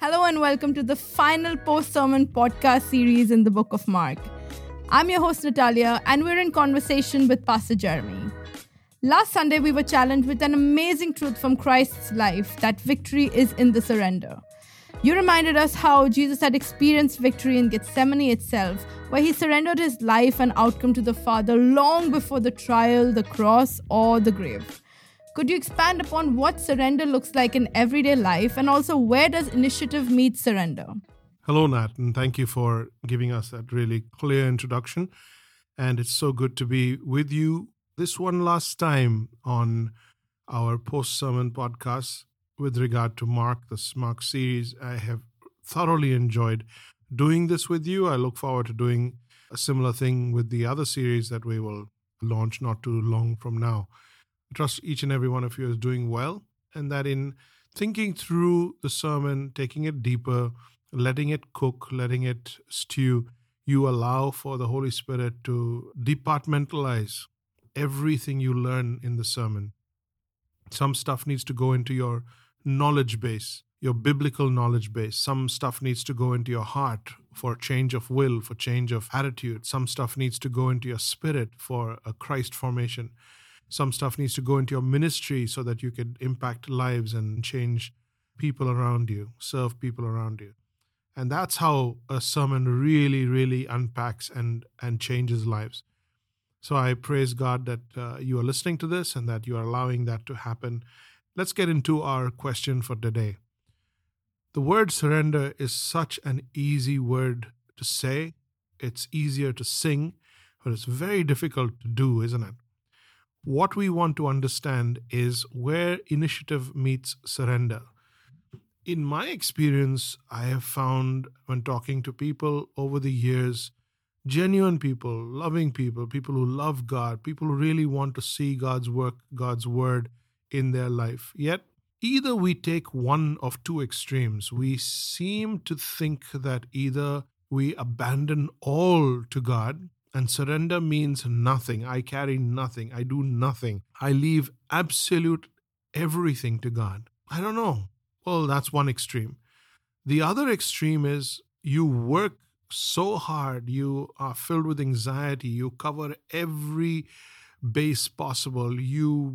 Hello and welcome to the final post-sermon podcast series in the book of Mark. I'm your host Natalia and we're in conversation with Pastor Jeremy. Last Sunday we were challenged with an amazing truth from Christ's life that victory is in the surrender. You reminded us how Jesus had experienced victory in Gethsemane itself, where he surrendered his life and outcome to the Father long before the trial, the cross, or the grave. Could you expand upon what surrender looks like in everyday life, and also where does initiative meet surrender? Hello, Nat, and thank you for giving us that really clear introduction. And it's so good to be with you this one last time on our post-sermon podcast with regard to Mark, this Mark series. I have thoroughly enjoyed doing this with you. I look forward to doing a similar thing with the other series that we will launch not too long from now. I trust each and every one of you is doing well, and that in thinking through the sermon, taking it deeper, letting it cook, letting it stew, you allow for the Holy Spirit to departmentalize everything you learn in the sermon. Some stuff needs to go into your knowledge base, your biblical knowledge base. Some stuff needs to go into your heart for change of will, for change of attitude. Some stuff needs to go into your spirit for a Christ formation. Some stuff needs to go into your ministry so that you can impact lives and change people around you, serve people around you. And that's how a sermon really, really unpacks and changes lives. So I praise God that you are listening to this and that you are allowing that to happen. Let's get into our question for today. The word surrender is such an easy word to say. It's easier to sing, but it's very difficult to do, isn't it? What we want to understand is where initiative meets surrender. In my experience, I have found when talking to people over the years, genuine people, loving people, people who love God, people who really want to see God's work, God's word in their life. Yet, either we take one of two extremes. We seem to think that either we abandon all to God, and surrender means nothing. I carry nothing. I do nothing. I leave absolute everything to God. I don't know. Well, that's one extreme. The other extreme is you work so hard. You are filled with anxiety. You cover every base possible. You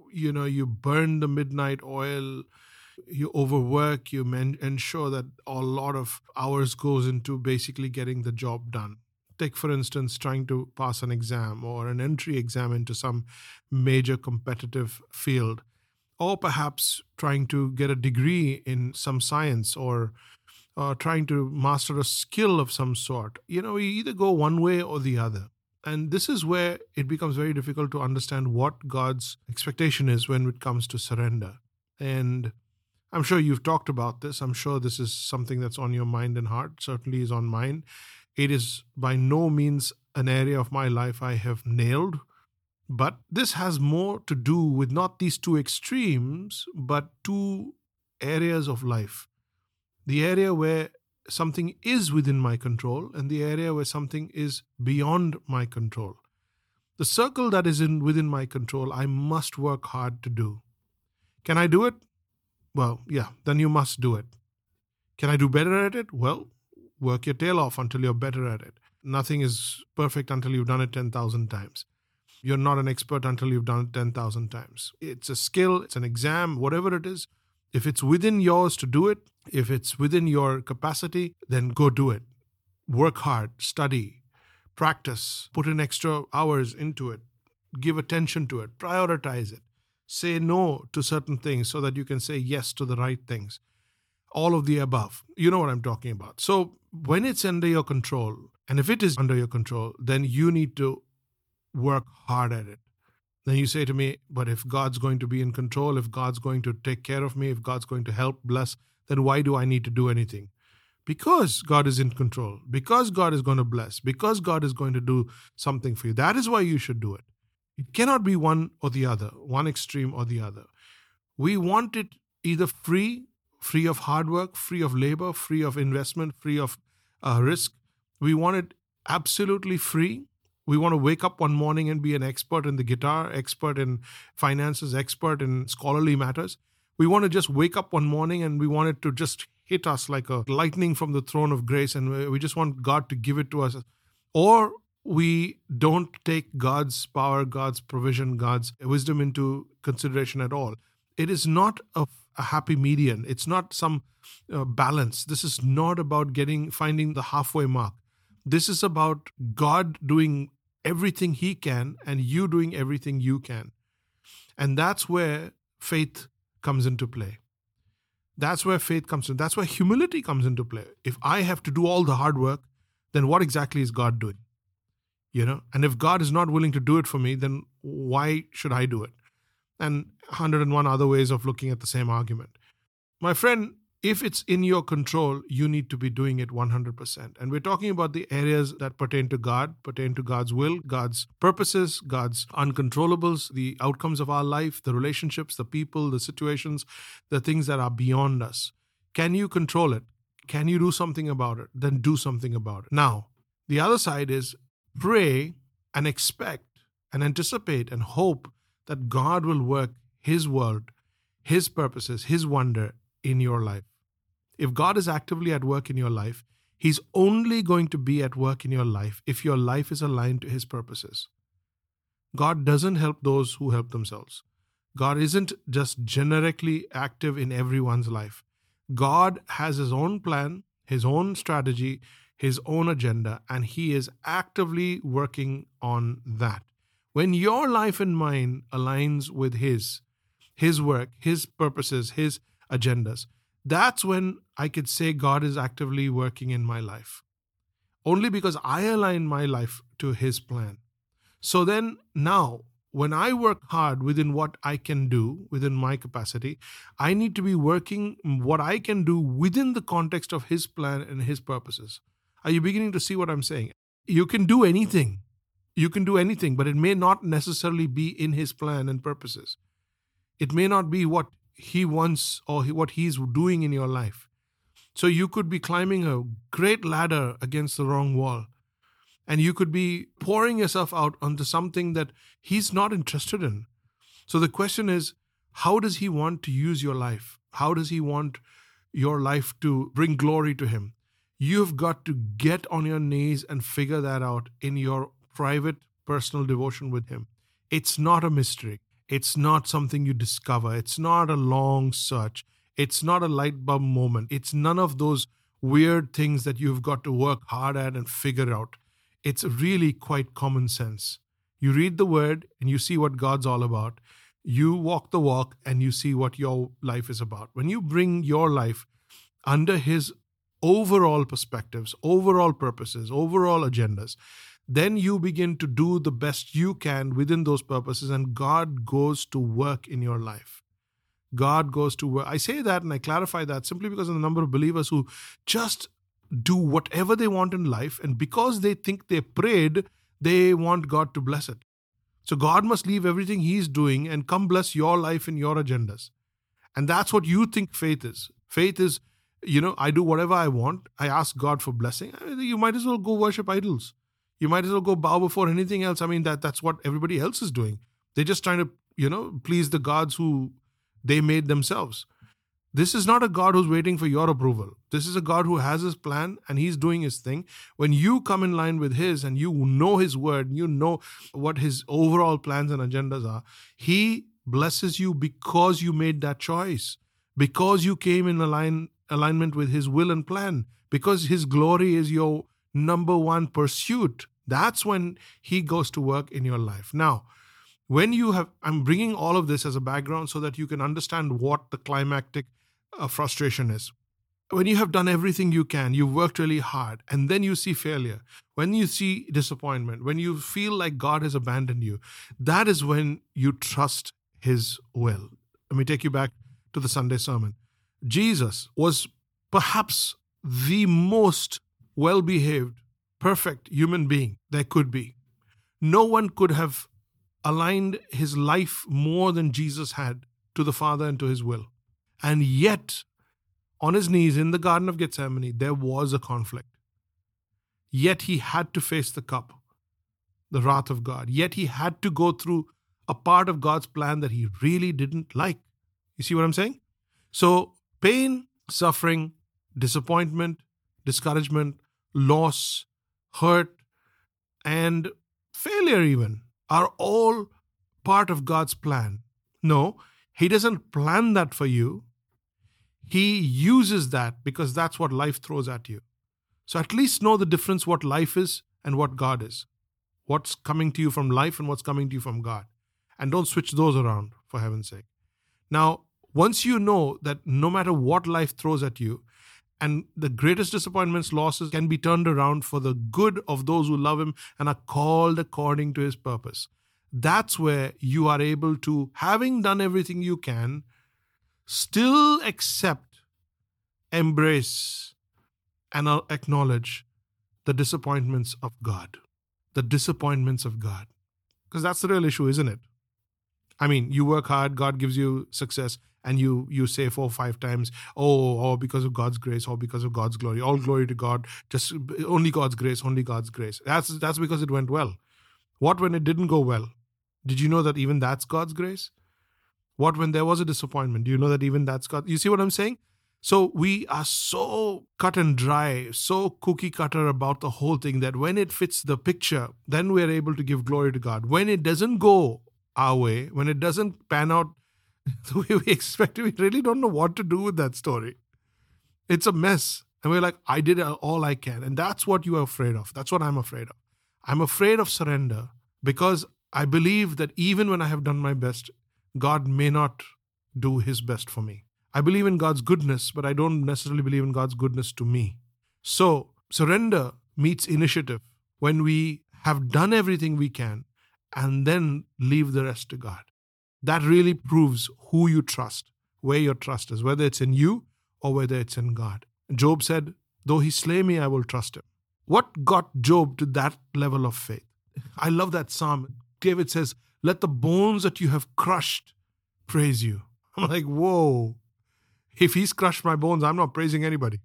burn the midnight oil. You overwork. You ensure that a lot of hours goes into basically getting the job done. Take, for instance, trying to pass an exam or an entry exam into some major competitive field, or perhaps trying to get a degree in some science or trying to master a skill of some sort. You either go one way or the other. And this is where it becomes very difficult to understand what God's expectation is when it comes to surrender. And I'm sure you've talked about this. I'm sure this is something that's on your mind and heart, certainly is on mine. It is by no means an area of my life I have nailed, but this has more to do with not these two extremes, but two areas of life. The area where something is within my control and the area where something is beyond my control. The circle that is within my control, I must work hard to do. Can I do it? Well, yeah, then you must do it. Can I do better at it? Well, work your tail off until you're better at it. Nothing is perfect until you've done it 10,000 times. You're not an expert until you've done it 10,000 times. It's a skill, it's an exam, whatever it is. If it's within yours to do it, if it's within your capacity, then go do it. Work hard, study, practice, put in extra hours into it, give attention to it, prioritize it. Say no to certain things so that you can say yes to the right things. All of the above. You know what I'm talking about. So when it's under your control, and if it is under your control, then you need to work hard at it. Then you say to me, but if God's going to be in control, if God's going to take care of me, if God's going to help, bless, then why do I need to do anything? Because God is in control, because God is going to bless, because God is going to do something for you. That is why you should do it. It cannot be one or the other, one extreme or the other. We want it either free of hard work, free of labor, free of investment, free of risk. We want it absolutely free. We want to wake up one morning and be an expert in the guitar, expert in finances, expert in scholarly matters. We want to just wake up one morning and we want it to just hit us like a lightning from the throne of grace, and we just want God to give it to us. Or we don't take God's power, God's provision, God's wisdom into consideration at all. It is not a happy median. It's not some balance. This is not about finding the halfway mark. This is about God doing everything He can and you doing everything you can. And that's where faith comes into play. That's where faith comes in. That's where humility comes into play. If I have to do all the hard work, then what exactly is God doing? And if God is not willing to do it for me, then why should I do it? And 101 other ways of looking at the same argument. My friend, if it's in your control, you need to be doing it 100%. And we're talking about the areas that pertain to God, pertain to God's will, God's purposes, God's uncontrollables, the outcomes of our life, the relationships, the people, the situations, the things that are beyond us. Can you control it? Can you do something about it? Then do something about it. Now, the other side is pray and expect and anticipate and hope that God will work His word, His purposes, His wonder in your life. If God is actively at work in your life, He's only going to be at work in your life if your life is aligned to His purposes. God doesn't help those who help themselves. God isn't just generically active in everyone's life. God has His own plan, His own strategy, His own agenda, and He is actively working on that. When your life and mine aligns with His work, His purposes, His agendas, that's when I could say God is actively working in my life. Only because I align my life to His plan. So then now, when I work hard within what I can do, within my capacity, I need to be working what I can do within the context of His plan and His purposes. Are you beginning to see what I'm saying? You can do anything. You can do anything, but it may not necessarily be in His plan and purposes. It may not be what He wants or what He's doing in your life. So you could be climbing a great ladder against the wrong wall. And you could be pouring yourself out onto something that He's not interested in. So the question is, how does He want to use your life? How does He want your life to bring glory to Him? You've got to get on your knees and figure that out in your private, personal devotion with Him. It's not a mystery. It's not something you discover. It's not a long search. It's not a light bulb moment. It's none of those weird things that you've got to work hard at and figure out. It's really quite common sense. You read the Word and you see what God's all about. You walk the walk and you see what your life is about. When you bring your life under His overall perspectives, overall purposes, overall agendas, then you begin to do the best you can within those purposes, and God goes to work in your life. God goes to work. I say that and I clarify that simply because of the number of believers who just do whatever they want in life, and because they think they prayed, they want God to bless it. So God must leave everything He's doing and come bless your life and your agendas. And that's what you think faith is. Faith is, I do whatever I want. I ask God for blessing. You might as well go worship idols. You might as well go bow before anything else. I mean, that's what everybody else is doing. They're just trying to, please the gods who they made themselves. This is not a God who's waiting for your approval. This is a God who has His plan and He's doing His thing. When you come in line with His and you know His word, you know what His overall plans and agendas are, He blesses you because you made that choice, because you came in alignment with His will and plan, because His glory is your number one pursuit. That's when He goes to work in your life. Now, I'm bringing all of this as a background so that you can understand what the climactic frustration is. When you have done everything you can, you've worked really hard, and then you see failure, when you see disappointment, when you feel like God has abandoned you, that is when you trust His will. Let me take you back to the Sunday sermon. Jesus was perhaps the most well-behaved, perfect human being there could be. No one could have aligned his life more than Jesus had to the Father and to His will. And yet, on His knees in the Garden of Gethsemane, there was a conflict. Yet He had to face the cup, the wrath of God. Yet He had to go through a part of God's plan that He really didn't like. You see what I'm saying? So, pain, suffering, disappointment, discouragement, loss, hurt, and failure even are all part of God's plan. No, He doesn't plan that for you. He uses that because that's what life throws at you. So at least know the difference what life is and what God is. What's coming to you from life and what's coming to you from God. And don't switch those around, for heaven's sake. Now, once you know that no matter what life throws at you, and the greatest disappointments, losses can be turned around for the good of those who love Him and are called according to His purpose. That's where you are able to, having done everything you can, still accept, embrace, and acknowledge the disappointments of God. The disappointments of God. Because that's the real issue, isn't it? I mean, you work hard, God gives you success, and you say 4 or 5 times, oh, because of God's grace, or because of God's glory, all glory to God, just only God's grace, only God's grace. That's because it went well. What when it didn't go well? Did you know that even that's God's grace? What when there was a disappointment? Do you know that even that's God? You see what I'm saying? So we are so cut and dry, so cookie cutter about the whole thing that when it fits the picture, then we're able to give glory to God. When it doesn't go our way, when it doesn't pan out the way we expect, we really don't know what to do with that story. It's a mess. And we're like, I did all I can. And that's what you are afraid of. That's what I'm afraid of. I'm afraid of surrender because I believe that even when I have done my best, God may not do His best for me. I believe in God's goodness, but I don't necessarily believe in God's goodness to me. So surrender meets initiative when we have done everything we can and then leave the rest to God. That really proves who you trust, where your trust is, whether it's in you or whether it's in God. Job said, though He slay me, I will trust Him. What got Job to that level of faith? I love that psalm. David says, let the bones that you have crushed praise you. I'm like, whoa. If He's crushed my bones, I'm not praising anybody.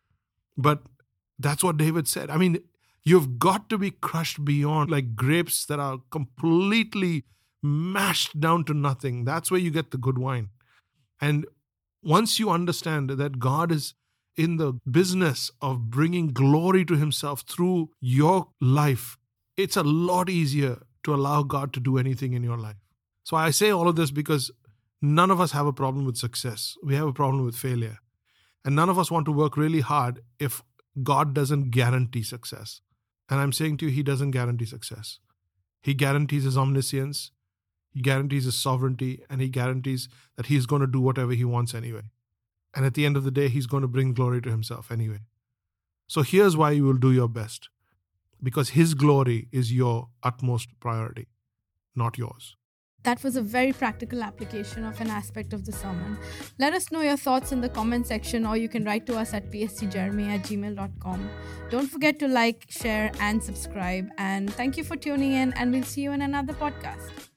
But that's what David said. I mean, you've got to be crushed beyond, like grapes that are completely mashed down to nothing. That's where you get the good wine. And once you understand that God is in the business of bringing glory to Himself through your life, it's a lot easier to allow God to do anything in your life. So I say all of this because none of us have a problem with success. We have a problem with failure. And none of us want to work really hard if God doesn't guarantee success. And I'm saying to you, He doesn't guarantee success. He guarantees His omniscience. He guarantees His sovereignty. And He guarantees that He's going to do whatever He wants anyway. And at the end of the day, He's going to bring glory to Himself anyway. So here's why you will do your best. Because His glory is your utmost priority, not yours. That was a very practical application of an aspect of the sermon. Let us know your thoughts in the comment section, or you can write to us at pstjeremy@gmail.com. Don't forget to like, share, and subscribe. And thank you for tuning in, and we'll see you in another podcast.